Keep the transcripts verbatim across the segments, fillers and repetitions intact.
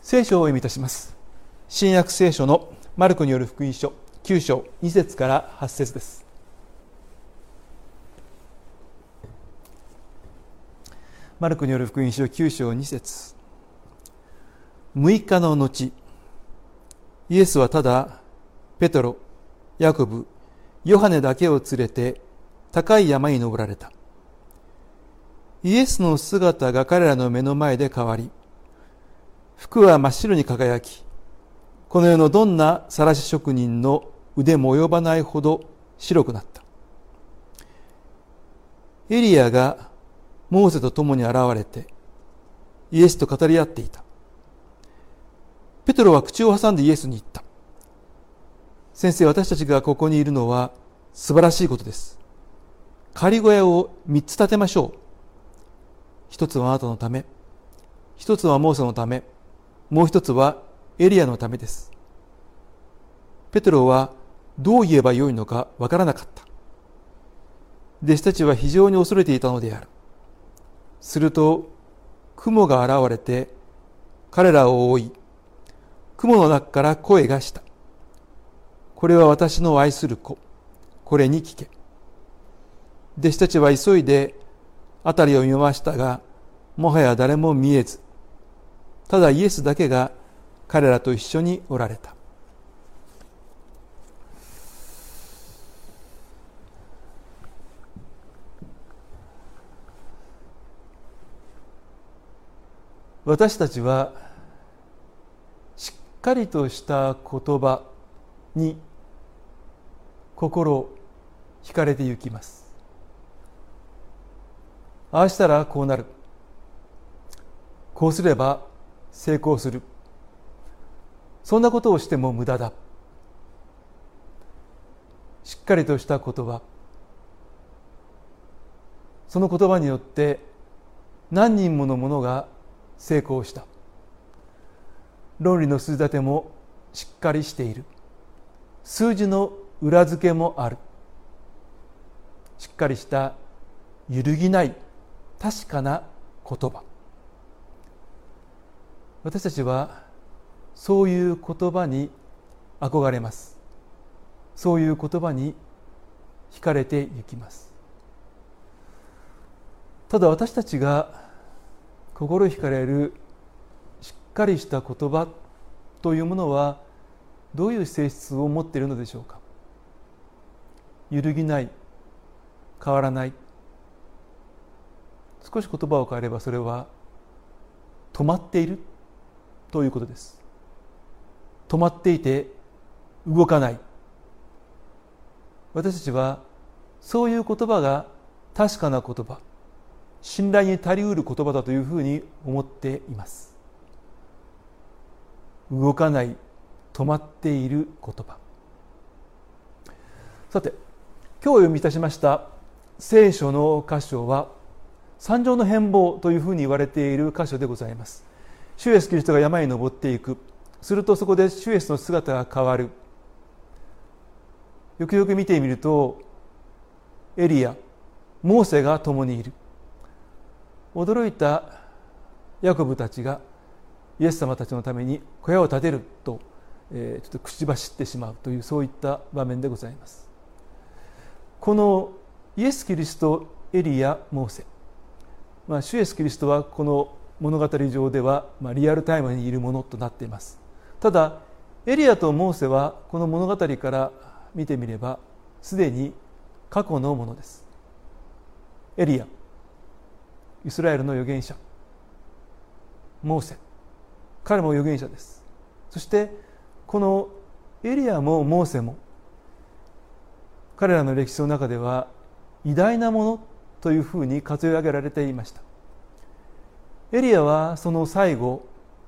聖書をお読みいたします。新約聖書のマルコによる福音書きゅう章に節からはち節です。マルコによる福音書きゅう章に節。むいかの後、イエスはただペトロ、ヤコブ、ヨハネだけを連れて高い山に登られた。イエスの姿が彼らの目の前で変わり、服は真っ白に輝き、この世のどんな晒し職人の腕も及ばないほど白くなった。エリアがモーセと共に現れてイエスと語り合っていた。ペトロは口を挟んでイエスに言った。先生、私たちがここにいるのは素晴らしいことです。仮小屋を三つ建てましょう。一つはあなたのため、一つはモーセのため、もう一つはエリアのためです。ペテロはどう言えばよいのかわからなかった。弟子たちは非常に恐れていたのである。すると雲が現れて彼らを覆い、雲の中から声がした。これは私の愛する子、これに聞け。弟子たちは急いで辺りを見回したが、もはや誰も見えず、ただイエスだけが彼らと一緒におられた。私たちはしっかりとした言葉に心惹かれてゆきます。ああしたらこうなる、こうすれば成功する、そんなことをしても無駄だ。しっかりとした言葉、その言葉によって何人もの者が成功した。論理の数字立てもしっかりしている。数字の裏付けもある。しっかりした揺るぎない確かな言葉。私たちはそういう言葉に憧れます。そういう言葉に惹かれていきます。ただ私たちが心惹かれるしっかりした言葉というものはどういう性質を持っているのでしょうか。揺るぎない、変わらない。少し言葉を変えればそれは止まっているということです。止まっていて動かない。私たちはそういう言葉が確かな言葉、信頼に足りうる言葉だというふうに思っています。動かない、止まっている言葉。さて、今日お読みいたしました聖書の箇所は三条の変貌というふうに言われている箇所でございます。主イエスキリストが山に登っていく。するとそこで主イエスの姿が変わる。よくよく見てみるとエリア、モーセが共にいる。驚いたヤコブたちがイエス様たちのために小屋を建てると、えー、ちょっと口走ってしまうという、そういった場面でございます。このイエス・キリスト、エリア、モーセ、まあ、主イエス・キリストはこの物語上では、まあ、リアルタイムにいるものとなっています。ただエリアとモーセはこの物語から見てみればすでに過去のものです。エリア、イスラエルの預言者。モーセ、彼も預言者です。そしてこのエリアもモーセも彼らの歴史の中では偉大なものというふうに数え上げられていました。エリアはその最後、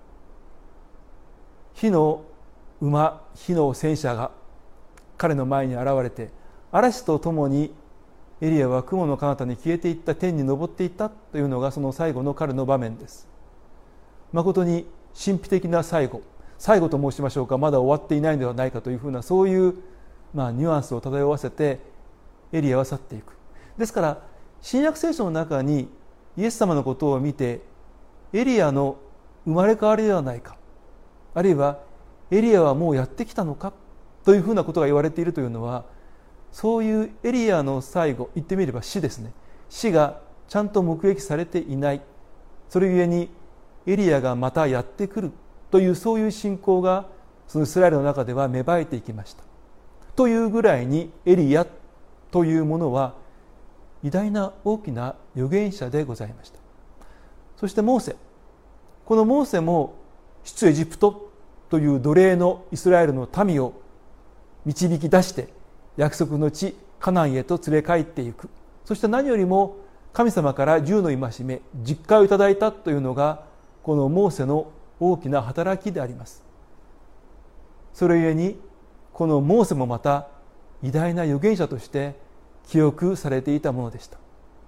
火の馬、火の戦車が彼の前に現れて、嵐とともにエリアは雲の彼方に消えていった、天に昇っていったというのがその最後の彼の場面です。誠に神秘的な最後、最後と申しましょうか、まだ終わっていないのではないかというふうな、そういう、まあ、ニュアンスを漂わせてエリアは去っていく。ですから新約聖書の中にイエス様のことを見て、エリアの生まれ変わりではないか、 あるいはエリアはもうやってきたのかというふうなことが言われているというのは、そういうエリアの最後、言ってみれば死ですね、死がちゃんと目撃されていない、それゆえにエリアがまたやってくるという、そういう信仰がそのイスラエルの中では芽生えていきました。というぐらいにエリアというものは偉大な大きな預言者でございました。そしてモーセ、このモーセも出エジプトという奴隷のイスラエルの民を導き出して約束の地カナンへと連れ帰っていく。そして何よりも神様からじゅうの戒め、実戒をいただいたというのがこのモーセの大きな働きであります。それゆえにこのモーセもまた偉大な預言者として記憶されていたものでした。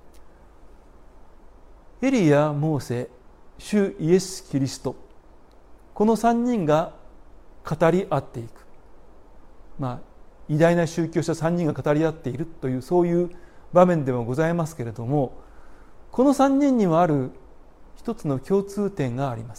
エリヤ、モーセ、主イエス・キリスト、この三人が語り合っていく、まあ偉大な宗教者三人が語り合っているという、そういう場面でもございますけれども、この三人にはある一つの共通点があります。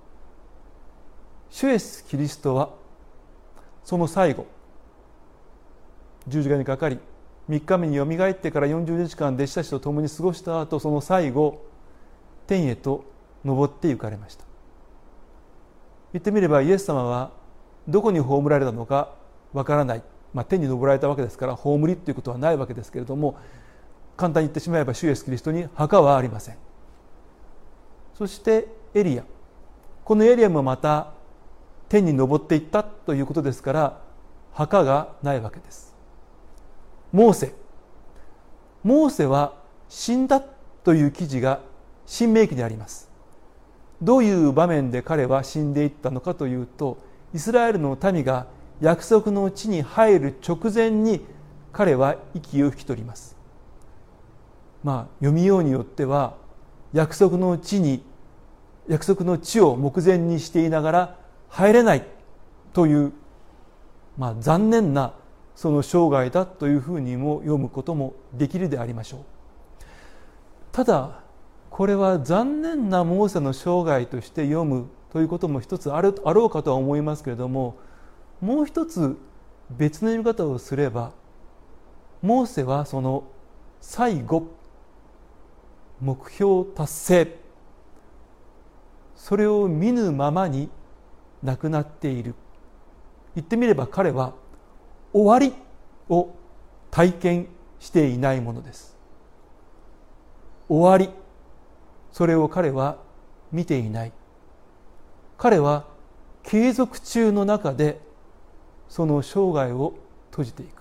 主イエス・キリストはその最後、十字架にかかり三日目によみがえってからよんじゅうにちかん弟子たちと共に過ごした後、その最後天へと昇って行かれました。言ってみればイエス様はどこに葬られたのかわからない、まあ、天に昇られたわけですから葬りということはないわけですけれども、簡単に言ってしまえば主イエスキリストに墓はありません。そしてエリア、このエリアもまた天に昇っていったということですから墓がないわけです。モーセモーセは死んだという記事が申命記にあります。どういう場面で彼は死んでいったのかというと、イスラエルの民が約束の地に入る直前に彼は息を引き取ります。まあ読みようによっては約束の地に約束の地を目前にしていながら入れないという、まあ、残念なその生涯だというふうにも読むこともできるでありましょう。ただこれは残念なモーセの生涯として読むということも一つある、あろうかとは思いますけれども、もう一つ別の読み方をすれば、モーセはその最後目標達成、それを見ぬままに亡くなっている。言ってみれば彼は終わりを体験していないものです。終わり、それを彼は見ていない。彼は継続中の中でその生涯を閉じていく。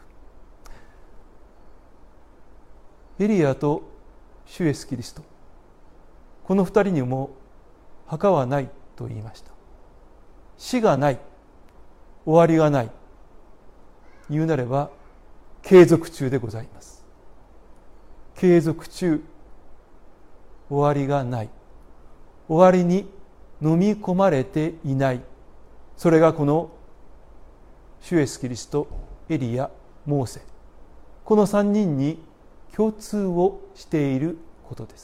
エリアと主イエスキリスト、この二人にも墓はないと言いました。死がない、終わりがない、言うなれば継続中でございます。継続中、終わりがない、終わりに飲み込まれていない、それがこの主イエスキリスト、エリヤ、モーセ、この三人に共通をしていることです。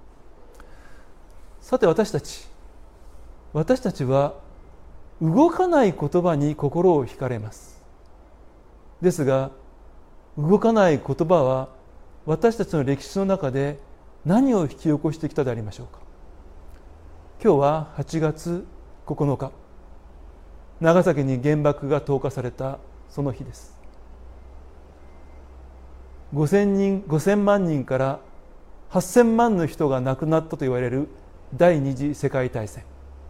さて私たち私たちは動かない言葉に心を惹かれます。ですが動かない言葉は私たちの歴史の中で何を引き起こしてきたでありましょうか。今日ははちがつここのか、長崎に原爆が投下されたその日です。ごせんにん、ごせんまんにんからはっせんまんの人が亡くなったと言われる第二次世界大戦。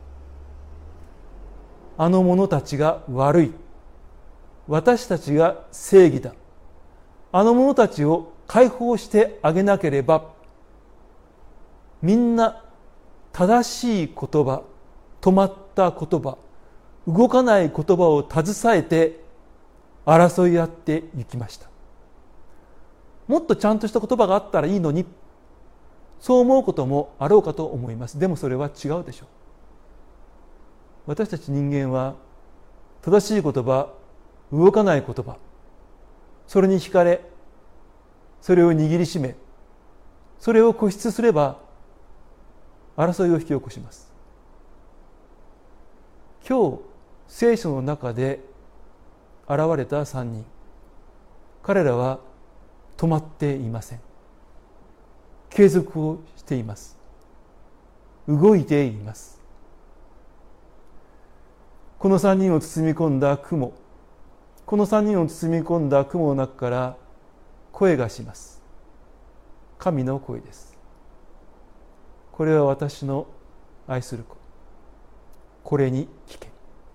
あの者たちが悪い、私たちが正義だ、あの者たちを解放してあげなければ、みんな正しい言葉、止まった言葉、動かない言葉を携えて争い合っていきました。もっとちゃんとした言葉があったらいいのに、そう思うこともあろうかと思います。でもそれは違うでしょう。私たち人間は正しい言葉、動かない言葉、それに惹かれ、それを握りしめ、それを固執すれば争いを引き起こします。 今日聖書の中で現れた三人、彼らは止まっていません。継続をしています。動いています。この三人を包み込んだ雲、この三人を包み込んだ雲の中から声がします。神の声です。これは私の愛する子、これに聞け。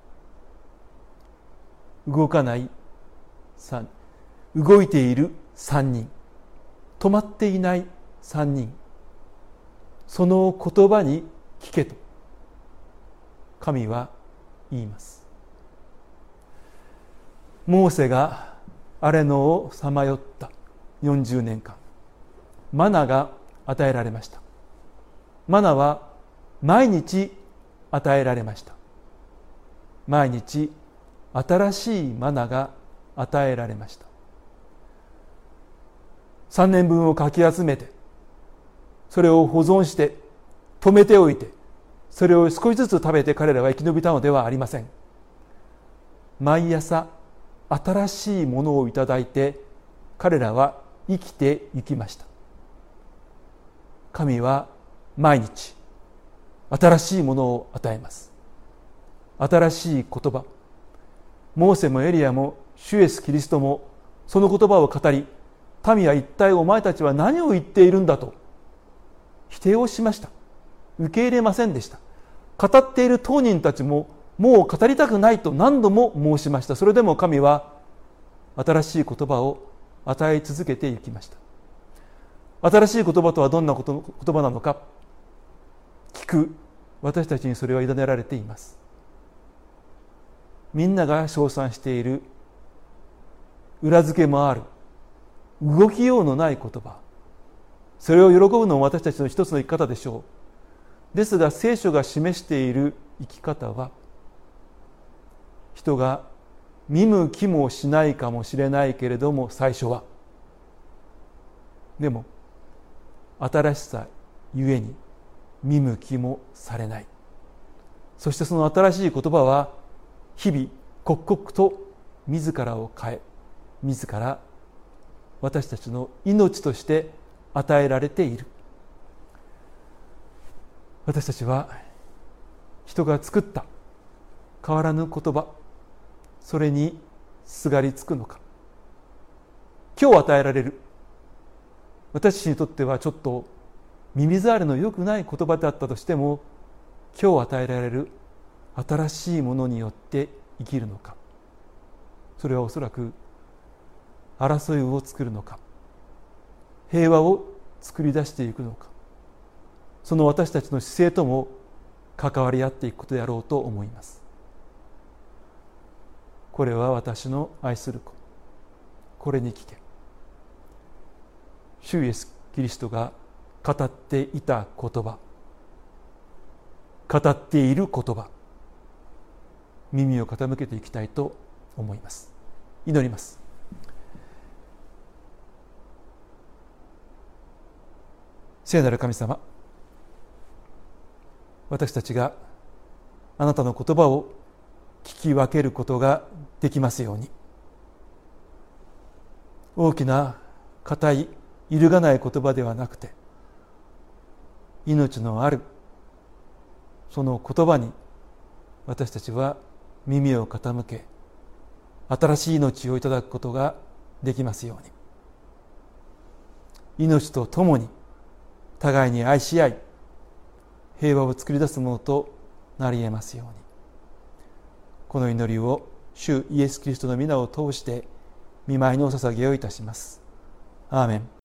動かない三、動いている三人、止まっていない三人、その言葉に聞けと神は言います。モーセが荒れ野をさまよったよんじゅうねんかん、マナが与えられました。マナは毎日与えられました。毎日新しいマナが与えられました。さんねんぶんをかき集めて、それを保存して止めておいて、それを少しずつ食べて彼らは生き延びたのではありません。毎朝新しいものをいただいて彼らは生きていきました。神は毎日新しいものを与えます。新しい言葉、モーセもエリアも主イエスキリストもその言葉を語り、民は一体お前たちは何を言っているんだと否定をしました。受け入れませんでした。語っている当人たちももう語りたくないと何度も申しました。それでも神は新しい言葉を与え続けていきました。新しい言葉とはどんな言葉なのか、聞く私たちにそれは委ねられています。みんなが称賛している裏付けもある動きようのない言葉、それを喜ぶのも私たちの一つの生き方でしょう。ですが聖書が示している生き方は、人が見向きもしないかもしれないけれども、最初はでも新しさゆえに見向きもされない。そしてその新しい言葉は日々刻々と自らを変え、自ら私たちの命として与えられている。私たちは人が作った変わらぬ言葉、それにすがりつくのか。今日与えられる、私たちにとってはちょっと耳障りの良くない言葉であったとしても、今日与えられる新しいものによって生きるのか。それはおそらく争いを作るのか、平和を作り出していくのか、その私たちの姿勢とも関わり合っていくことであろうと思います。これは私の愛する子、これに聞け。主イエスキリストが語っていた言葉、語っている言葉、耳を傾けていきたいと思います。祈ります。聖なる神様、私たちがあなたの言葉を聞き分けることができますように。大きな固い揺るがない言葉ではなくて、命のあるその言葉に私たちは耳を傾け、新しい命をいただくことができますように。命とともに互いに愛し合い、平和を作り出すものとなり得ますように。この祈りを主イエスキリストの皆を通して御前にお捧げをいたします。アーメン。